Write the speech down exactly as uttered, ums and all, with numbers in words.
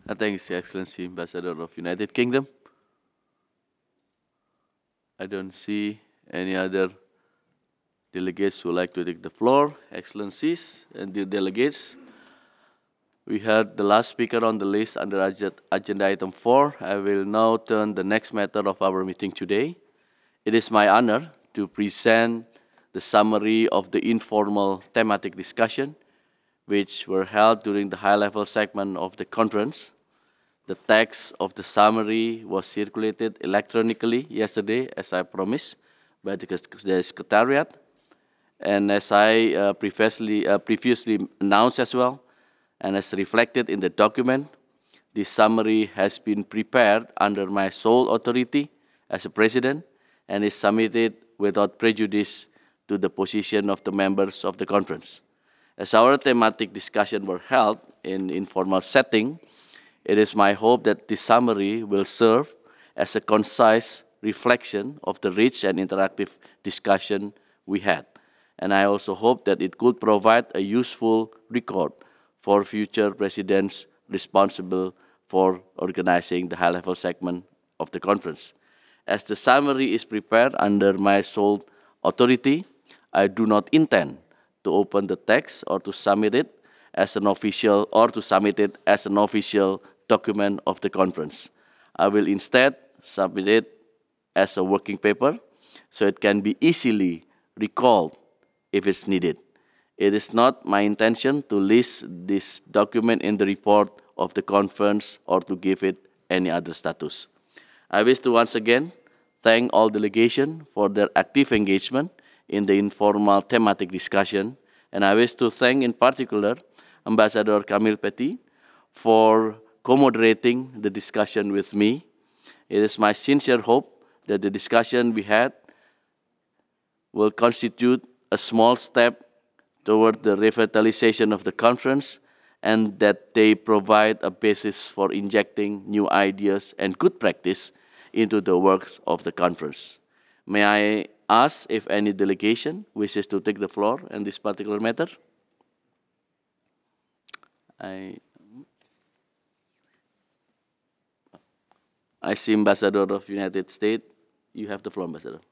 Uh, Thanks, Your Excellency, Ambassador of United Kingdom. I don't see any other delegates who would like to take the floor. Excellencies and dear delegates, we heard the last speaker on the list under agen- agenda item four. I will now turn the next matter of our meeting today. It is my honor to present the summary of the informal thematic discussion which were held during the high-level segment of the conference. The text of the summary was circulated electronically yesterday, as I promised, by the the Secretariat. And as I uh, previously, uh, previously announced as well, and as reflected in the document, this summary has been prepared under my sole authority as a president and is submitted without prejudice to the position of the members of the conference. As our thematic discussion were held in informal setting, it is my hope that this summary will serve as a concise reflection of the rich and interactive discussion we had. And I also hope that it could provide a useful record for future presidents responsible for organizing the high-level segment of the conference. As the summary is prepared under my sole authority, I do not intend to open the text or to submit it as an official or to submit it as an official document of the conference. I will instead submit it as a working paper so it can be easily recalled if it's needed. It is not my intention to list this document in the report of the conference or to give it any other status. I wish to once again thank all delegation for their active engagement in the informal thematic discussion, and I wish to thank in particular Ambassador Camille Petit for co-moderating the discussion with me. It is my sincere hope that the discussion we had will constitute a small step toward the revitalization of the conference and that they provide a basis for injecting new ideas and good practice into the works of the conference. May I ask if any delegation wishes to take the floor on this particular matter? I, I see Ambassador of United States. You have the floor, Ambassador.